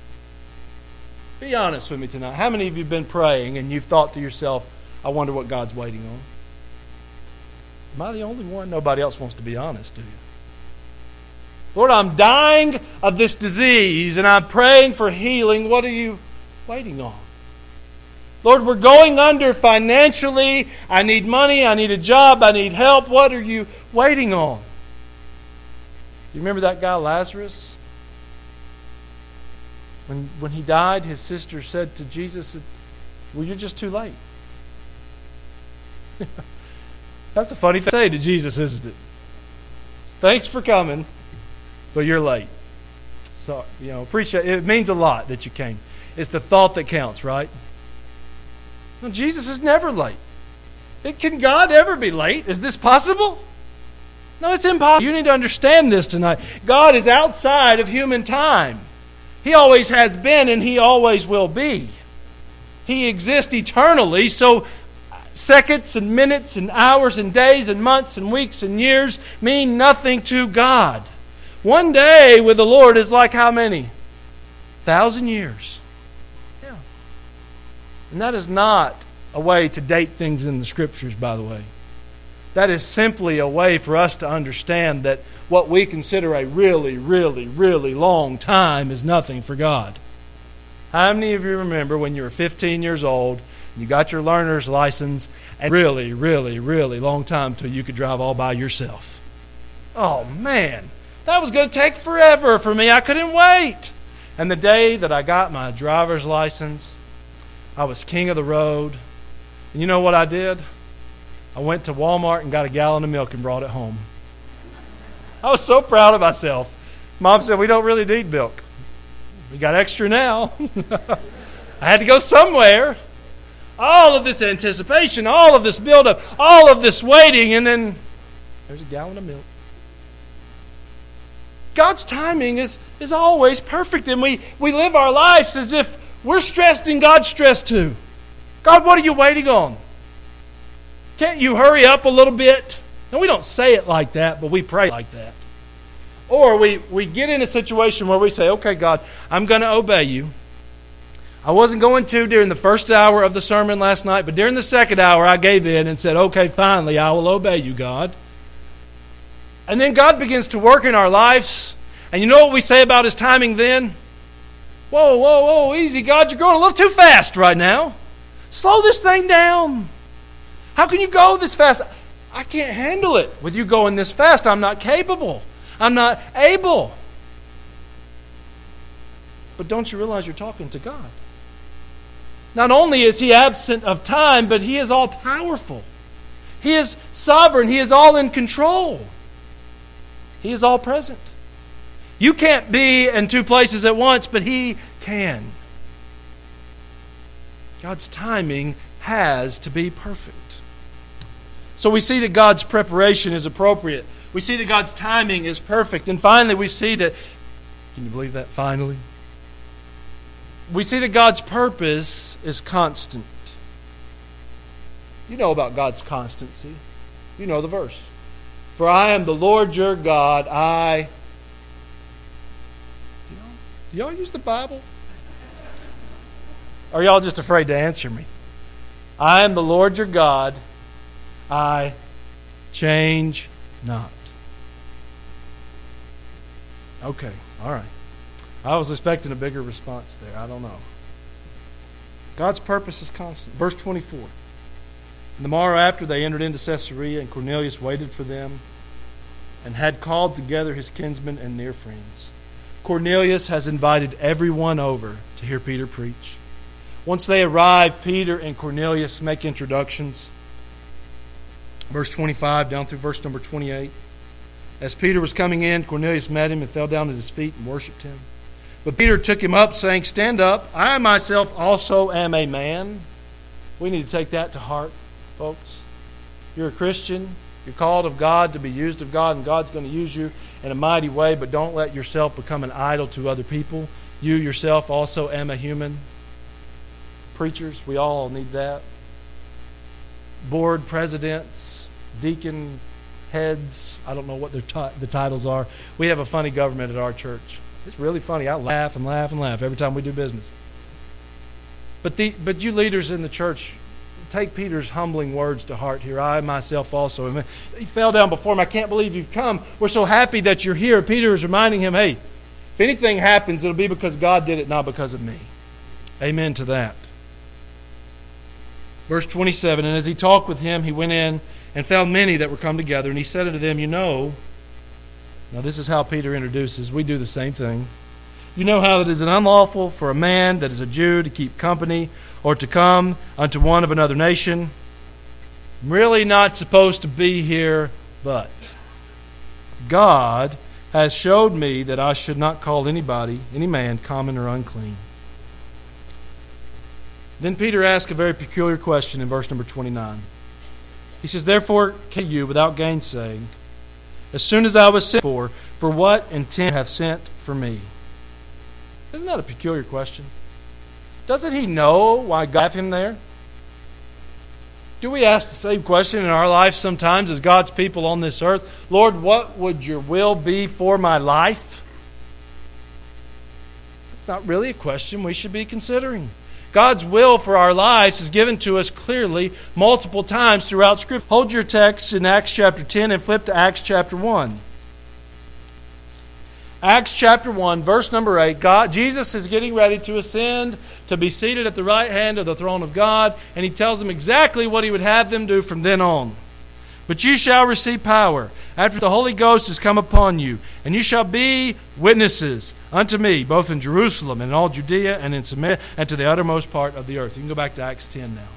Be honest with me tonight. How many of you have been praying and you've thought to yourself, I wonder what God's waiting on? Am I the only one? Nobody else wants to be honest, do you? Lord, I'm dying of this disease and I'm praying for healing. What are you waiting on? Lord, we're going under financially. I need money. I need a job. I need help. What are you waiting on? Do you remember that guy Lazarus? When he died, his sister said to Jesus, well, you're just too late. That's a funny thing to say to Jesus, isn't it? Thanks for coming, but you're late. So, appreciate it. It means a lot that you came. It's the thought that counts, right? Well, Jesus is never late. Can God ever be late? Is this possible? No, it's impossible. You need to understand this tonight. God is outside of human time. He always has been and He always will be. He exists eternally, so seconds and minutes and hours and days and months and weeks and years mean nothing to God. One day with the Lord is like how many? 1,000 years. Yeah. And that is not a way to date things in the Scriptures, by the way. That is simply a way for us to understand that what we consider a really, really, really long time is nothing for God. How many of you remember when you were 15 years old, you got your learner's license, and really, really, really long time till you could drive all by yourself? Oh, man. That was going to take forever for me. I couldn't wait. And the day that I got my driver's license, I was king of the road. And you know what I did? I went to Walmart and got a gallon of milk and brought it home. I was so proud of myself. Mom said, we don't really need milk. We got extra now. I had to go somewhere. All of this anticipation, all of this buildup, all of this waiting, and then there's a gallon of milk. God's timing is always perfect, and we live our lives as if we're stressed and God's stressed too. God, what are you waiting on? Can't you hurry up a little bit? And we don't say it like that, but we pray like that. Or we get in a situation where we say, okay, God, I'm going to obey you. I wasn't going to during the first hour of the sermon last night, but during the second hour I gave in and said, okay, finally, I will obey you, God. And then God begins to work in our lives. And you know what we say about His timing then? Whoa, easy, God, you're going a little too fast right now. Slow this thing down. How can you go this fast? I can't handle it with you going this fast. I'm not capable. I'm not able. But don't you realize you're talking to God? Not only is He absent of time, but He is all powerful. He is sovereign. He is all in control. He is all present. You can't be in two places at once, but He can. God's timing has to be perfect. So we see that God's preparation is appropriate. We see that God's timing is perfect. And finally, we see that, can you believe that, finally? We see that God's purpose is constant. You know about God's constancy. You know the verse. For I am the Lord your God, do y'all use the Bible? Or are y'all just afraid to answer me? I am the Lord your God, I change not. Okay, all right. I was expecting a bigger response there. I don't know. God's purpose is constant. Verse 24. And the morrow after they entered into Caesarea, and Cornelius waited for them, and had called together his kinsmen and near friends. Cornelius has invited everyone over to hear Peter preach. Once they arrive, Peter and Cornelius make introductions. Verse 25 down through verse number 28. As Peter was coming in, Cornelius met him and fell down at his feet and worshipped him. But Peter took him up, saying, Stand up, I myself also am a man. We need to take that to heart, folks. You're a Christian. You're called of God to be used of God, and God's going to use you in a mighty way, but don't let yourself become an idol to other people. You yourself also am a human. Preachers, we all need that. Board presidents, deacon heads, I don't know what the titles are. We have a funny government at our church. It's really funny. I laugh and laugh and laugh every time we do business. But you leaders in the church, take Peter's humbling words to heart here. I myself also. He fell down before him. I can't believe you've come. We're so happy that you're here. Peter is reminding him, hey, if anything happens, it'll be because God did it, not because of me. Amen to that. Verse 27, and as he talked with him, he went in and found many that were come together. And he said unto them, now this is how Peter introduces. We do the same thing. You know how it is unlawful for a man that is a Jew to keep company or to come unto one of another nation. I'm really not supposed to be here, but God has showed me that I should not call any man, common or unclean. Then Peter asked a very peculiar question in verse number 29. He says, Therefore came you without gainsaying, as soon as I was sent for what intent hath sent for me? Isn't that a peculiar question? Doesn't he know why God have him there? Do we ask the same question in our life sometimes as God's people on this earth? Lord, what would your will be for my life? It's not really a question we should be considering. God's will for our lives is given to us clearly multiple times throughout Scripture. Hold your text in Acts chapter 10 and flip to Acts chapter 1. Acts chapter 1, verse number 8. Jesus is getting ready to ascend, to be seated at the right hand of the throne of God, and he tells them exactly what he would have them do from then on. But you shall receive power after the Holy Ghost is come upon you, and you shall be witnesses unto me, both in Jerusalem and in all Judea and in Samaria and to the uttermost part of the earth. You can go back to Acts 10 now.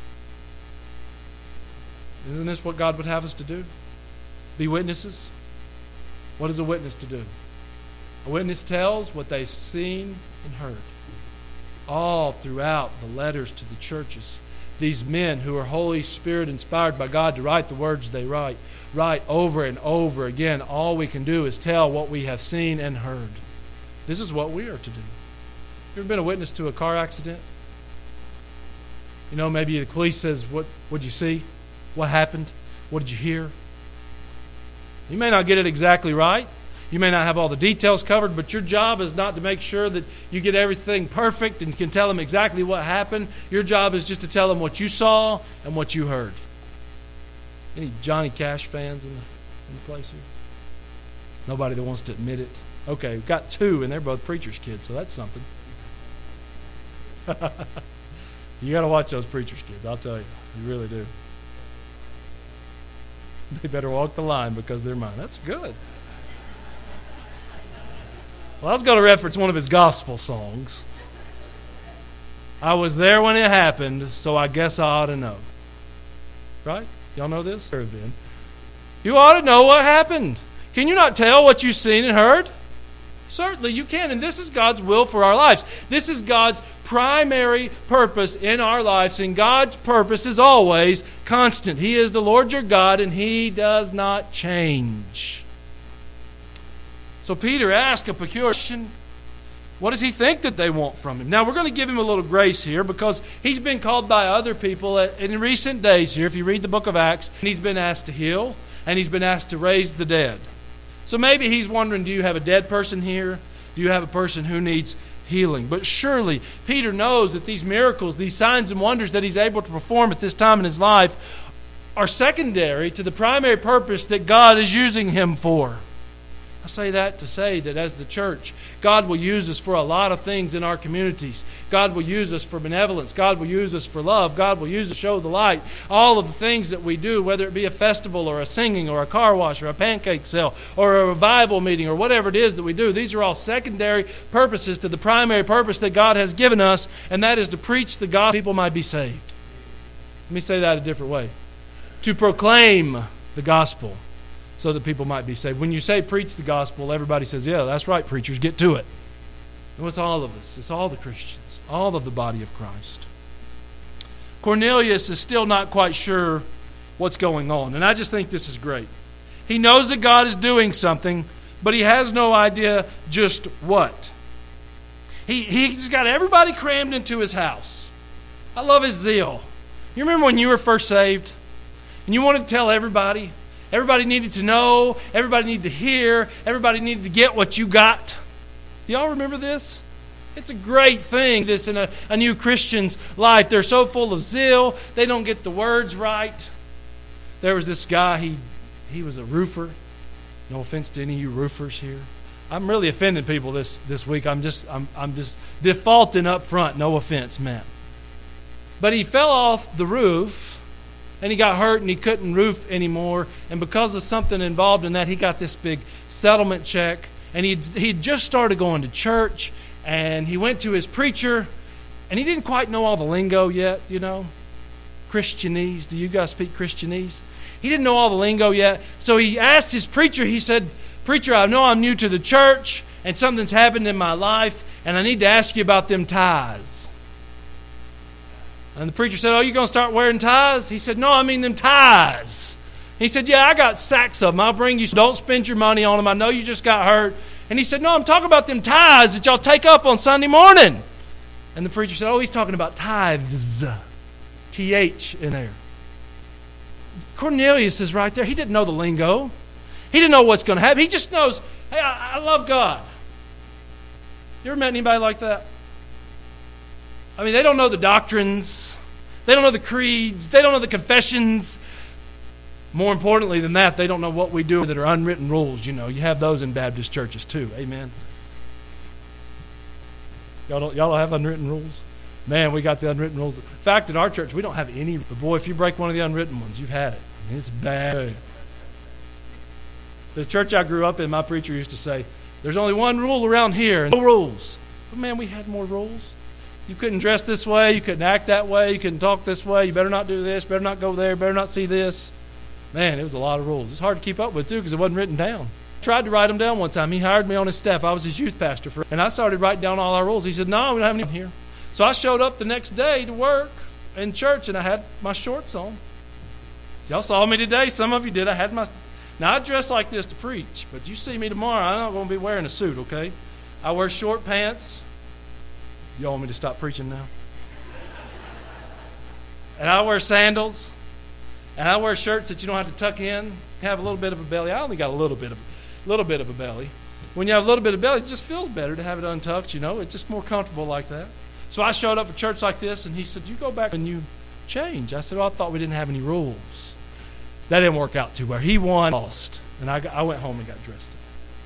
Isn't this what God would have us to do? Be witnesses? What is a witness to do? A witness tells what they've seen and heard. All throughout the letters to the churches, these men who are Holy Spirit inspired by God to write the words they write over and over again. All we can do is tell what we have seen and heard. This is what we are to do. You ever been a witness to a car accident? You know, maybe the police says, what did you see? What happened? What did you hear? You may not get it exactly right. You may not have all the details covered, but your job is not to make sure that you get everything perfect and can tell them exactly what happened. Your job is just to tell them what you saw and what you heard. Any Johnny Cash fans in the place here? Nobody that wants to admit it? Okay, we've got two, and they're both preacher's kids, so that's something. You got to watch those preacher's kids, I'll tell you. You really do. They better walk the line because they're mine. That's good. Well, I was going to reference one of his gospel songs. I was there when it happened, so I guess I ought to know. Right? Y'all know this? You ought to know what happened. Can you not tell what you've seen and heard? Certainly you can, and this is God's will for our lives. This is God's primary purpose in our lives, and God's purpose is always constant. He is the Lord your God, and He does not change. So Peter asked a peculiar question. What does he think that they want from him? Now, we're going to give him a little grace here because he's been called by other people in recent days here, if you read the book of Acts, and he's been asked to heal, and he's been asked to raise the dead. So maybe he's wondering, do you have a dead person here? Do you have a person who needs healing? But surely Peter knows that these miracles, these signs and wonders that he's able to perform at this time in his life are secondary to the primary purpose that God is using him for. I say that to say that as the church, God will use us for a lot of things in our communities. God will use us for benevolence. God will use us for love. God will use us to show the light. All of the things that we do, whether it be a festival or a singing or a car wash or a pancake sale or a revival meeting or whatever it is that we do, these are all secondary purposes to the primary purpose that God has given us, and that is to preach the gospel so people might be saved. Let me say that a different way. To proclaim the gospel so that people might be saved. When you say preach the gospel, everybody says, yeah, that's right, preachers, get to it. And it's all of us. It's all the Christians, all of the body of Christ. Cornelius is still not quite sure what's going on, and I just think this is great. He knows that God is doing something, but he has no idea just what. He's got everybody crammed into his house. I love his zeal. You remember when you were first saved, and you wanted to tell everybody? Everybody needed to know. Everybody needed to hear. Everybody needed to get what you got. Do y'all remember this? It's a great thing, this in a new Christian's life. They're so full of zeal, they don't get the words right. There was this guy, he was a roofer. No offense to any of you roofers here. I'm really offending people this week. I'm just defaulting up front. No offense, man. But he fell off the roof, and he got hurt and he couldn't roof anymore. And because of something involved in that, he got this big settlement check. And he'd just started going to church. And he went to his preacher. And he didn't quite know all the lingo yet, you know. Christianese. Do you guys speak Christianese? He didn't know all the lingo yet. So he asked his preacher, he said, "Preacher, I know I'm new to the church. And something's happened in my life. And I need to ask you about them tithes." And the preacher said, "Oh, you going to start wearing ties?" He said, "No, I mean them ties." He said, "Yeah, I got sacks of them. I'll bring you some. Don't spend your money on them. I know you just got hurt." And he said, "No, I'm talking about them tithes that y'all take up on Sunday morning." And the preacher said, "Oh, he's talking about tithes. T-H in there." Cornelius is right there. He didn't know the lingo. He didn't know what's going to happen. He just knows, hey, I love God. You ever met anybody like that? I mean, they don't know the doctrines. They don't know the creeds. They don't know the confessions. More importantly than that, they don't know what we do that are unwritten rules. You know, you have those in Baptist churches too. Amen. Y'all don't have unwritten rules? Man, we got the unwritten rules. In fact, in our church, we don't have any. But boy, if you break one of the unwritten ones, you've had it. I mean, it's bad. The church I grew up in, my preacher used to say, "There's only one rule around here, no rules." But man, we had more rules. You couldn't dress this way. You couldn't act that way. You couldn't talk this way. You better not do this. Better not go there. Better not see this. Man, it was a lot of rules. It's hard to keep up with, too, because it wasn't written down. I tried to write them down one time. He hired me on his staff. I was his youth pastor. And I started writing down all our rules. He said, "No, we don't have any here." So I showed up the next day to work, in church and I had my shorts on. Y'all saw me today. Some of you did. Now I dress like this to preach, but you see me tomorrow, I'm not going to be wearing a suit, okay? I wear short pants. Y'all want me to stop preaching now? And I wear sandals. And I wear shirts that you don't have to tuck in. Have a little bit of a belly. I only got a little bit of a belly. When you have a little bit of belly, it just feels better to have it untucked, It's just more comfortable like that. So I showed up for church like this, and he said, you go back and you change. I said, I thought we didn't have any rules. That didn't work out too well. He won, lost. And I went home and got dressed up.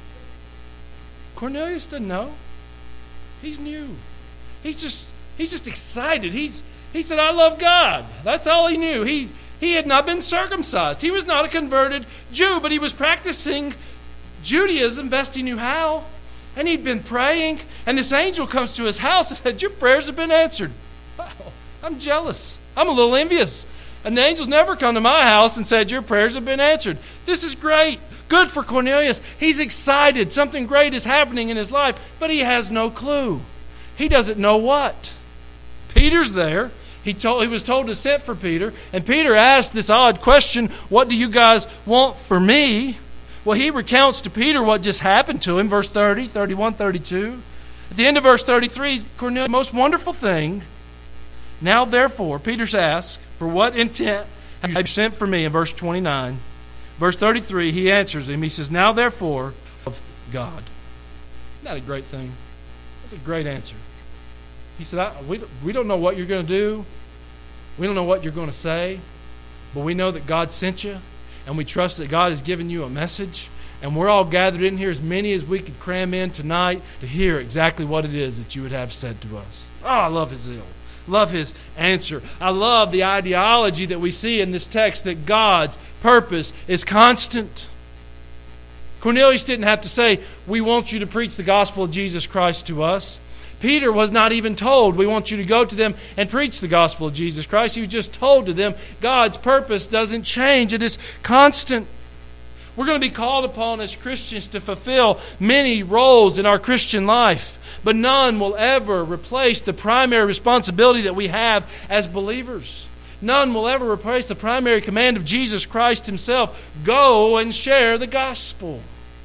Cornelius didn't know. He's new. He's just excited. He said, I love God. That's all he knew. He had not been circumcised. He was not a converted Jew, but he was practicing Judaism best he knew how. And he'd been praying, and this angel comes to his house and said, your prayers have been answered. Wow, I'm jealous. I'm a little envious. And the angels never come to my house and said, your prayers have been answered. This is great. Good for Cornelius. He's excited. Something great is happening in his life, but he has no clue. He doesn't know what. Peter's there. He was told to send for Peter, and Peter asked this odd question, what do you guys want for me? Well, he recounts to Peter what just happened to him, verse 30, 31, 32. At the end of verse 33, Cornelius, the most wonderful thing. Now, therefore, Peter's asked, for what intent have you sent for me? In verse 29. Verse 33, he answers him. He says, now, therefore, of God. Isn't that a great thing? That's a great answer. He said, we don't know what you're going to do. We don't know what you're going to say. But we know that God sent you. And we trust that God has given you a message. And we're all gathered in here, as many as we could cram in tonight, to hear exactly what it is that you would have said to us. Oh, I love his zeal. Love his answer. I love the ideology that we see in this text, that God's purpose is constant. Cornelius didn't have to say, we want you to preach the gospel of Jesus Christ to us. Peter was not even told, we want you to go to them and preach the gospel of Jesus Christ. He was just told to them, God's purpose doesn't change. It is constant. We're going to be called upon as Christians to fulfill many roles in our Christian life, but none will ever replace the primary responsibility that we have as believers. None will ever replace the primary command of Jesus Christ himself. Go and share the gospel.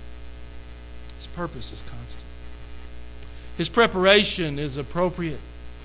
His purpose is constant. His preparation is appropriate.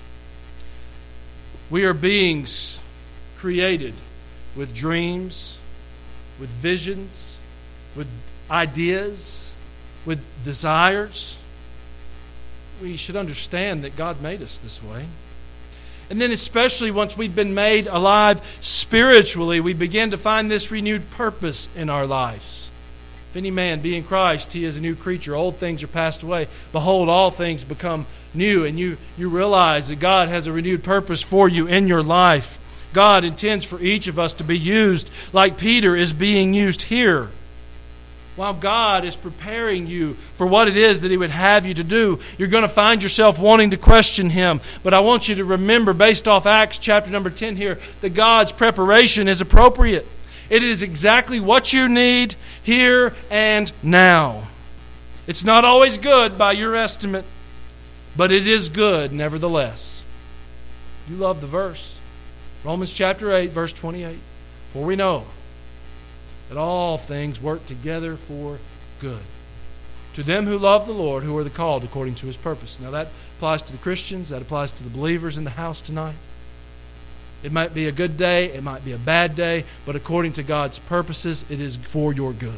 We are beings created with dreams, with visions, with ideas, with desires. We should understand that God made us this way. And then especially once we've been made alive spiritually, we begin to find this renewed purpose in our lives. If any man be in Christ, he is a new creature. Old things are passed away. Behold, all things become new. And you realize that God has a renewed purpose for you in your life. God intends for each of us to be used like Peter is being used here. While God is preparing you for what it is that he would have you to do, you're going to find yourself wanting to question him. But I want you to remember, based off Acts chapter number 10 here, that God's preparation is appropriate. It is exactly what you need here and now. It's not always good by your estimate, but it is good nevertheless. You love the verse. Romans chapter 8, verse 28. For we know that all things work together for good to them who love the Lord, who are the called according to his purpose. Now that applies to the Christians. That applies to the believers in the house tonight. It might be a good day, it might be a bad day, but according to God's purposes, it is for your good.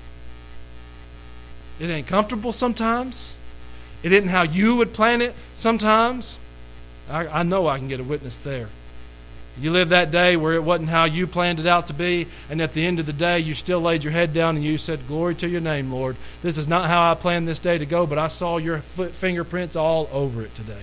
It ain't comfortable sometimes. It isn't how you would plan it sometimes. I know I can get a witness there. You lived that day where it wasn't how you planned it out to be, and at the end of the day, you still laid your head down and you said, glory to your name, Lord. This is not how I planned this day to go, but I saw your fingerprints all over it today.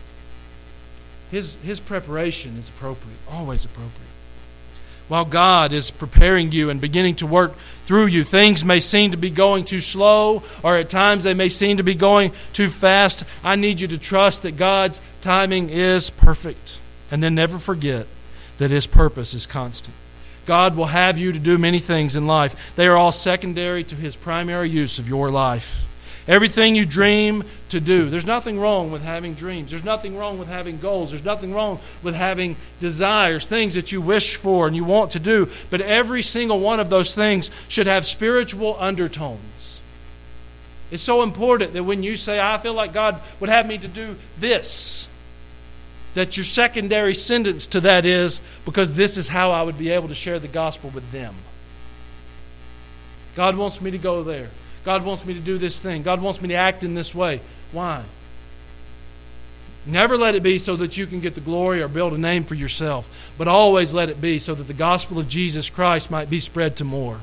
His preparation is appropriate, always appropriate. While God is preparing you and beginning to work through you, things may seem to be going too slow, or at times they may seem to be going too fast. I need you to trust that God's timing is perfect. And then never forget that his purpose is constant. God will have you to do many things in life. They are all secondary to his primary use of your life. Everything you dream to do. There's nothing wrong with having dreams. There's nothing wrong with having goals. There's nothing wrong with having desires, things that you wish for and you want to do. But every single one of those things should have spiritual undertones. It's so important that when you say, I feel like God would have me to do this, that your secondary sentence to that is, because this is how I would be able to share the gospel with them. God wants me to go there. God wants me to do this thing. God wants me to act in this way. Why? Never let it be so that you can get the glory or build a name for yourself, but always let it be so that the gospel of Jesus Christ might be spread to more.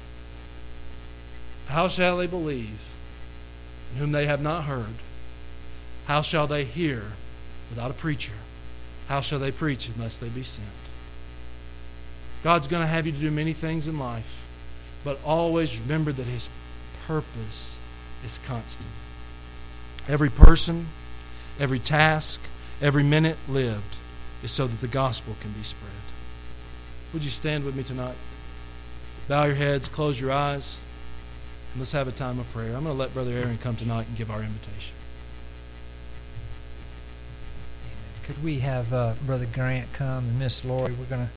How shall they believe in whom they have not heard? How shall they hear without a preacher? How shall they preach unless they be sent? God's going to have you to do many things in life, but always remember that His purpose is constant. Every person, every task, every minute lived is so that the gospel can be spread. Would you stand with me tonight? Bow your heads, close your eyes, and let's have a time of prayer. I'm going to let Brother Aaron come tonight and give our invitation. Could we have Brother Grant come and Miss Lori? We're going to